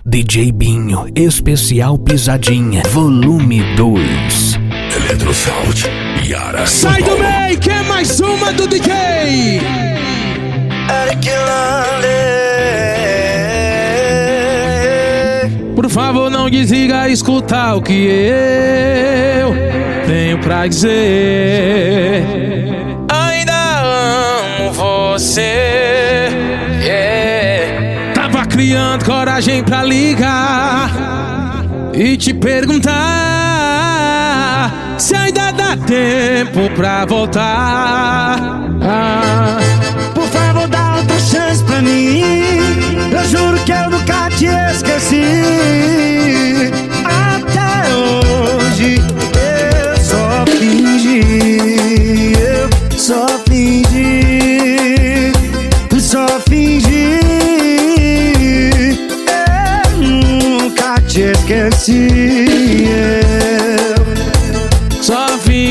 DJ Binho, especial Pisadinha, volume 2. Eletrosound, Yara. Sai do meio, que é mais uma do DJ. Por favor, não desliga, escuta o que eu tenho pra dizer. Ainda amo você, yeah. Tava criando coragem pra ligar e te perguntar se ainda dá tempo pra voltar. Por favor, dá outra chance pra mim. Eu juro que eu nunca te esqueci. Até hoje eu só fingi. Eu só fingi. Só fingi. Eu nunca te esqueci. Só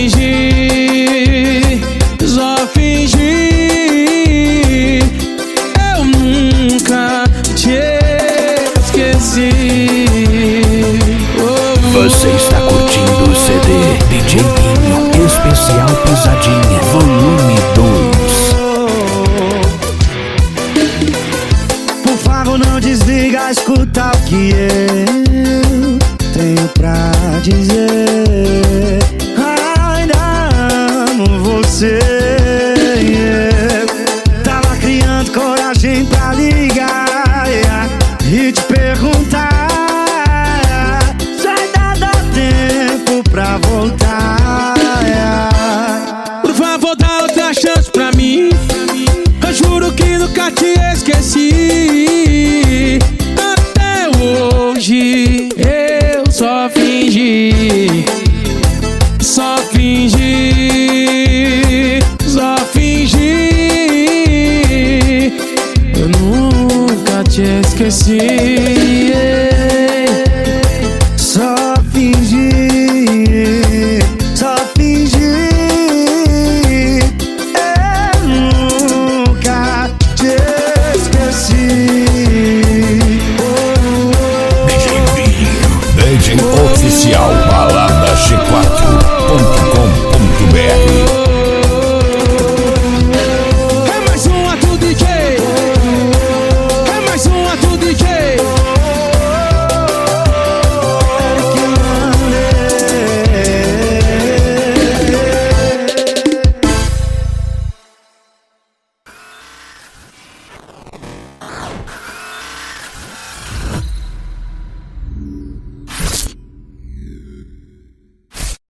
fingi, só fingi. Eu nunca te esqueci. Você está curtindo o CD DJ Binho, especial Pisadinha, volume 2. Por favor, não desliga, escuta o que eu tenho pra dizer. Ainda amo você, yeah. Tava criando coragem pra ligar, yeah, e te perguntar se ainda dá tempo pra voltar, yeah. Por favor, dá outra chance pra mim. Eu juro que nunca te esqueci. Até hoje eu só fingi. Só fingi. Só fingi. Eu nunca te esqueci, yeah.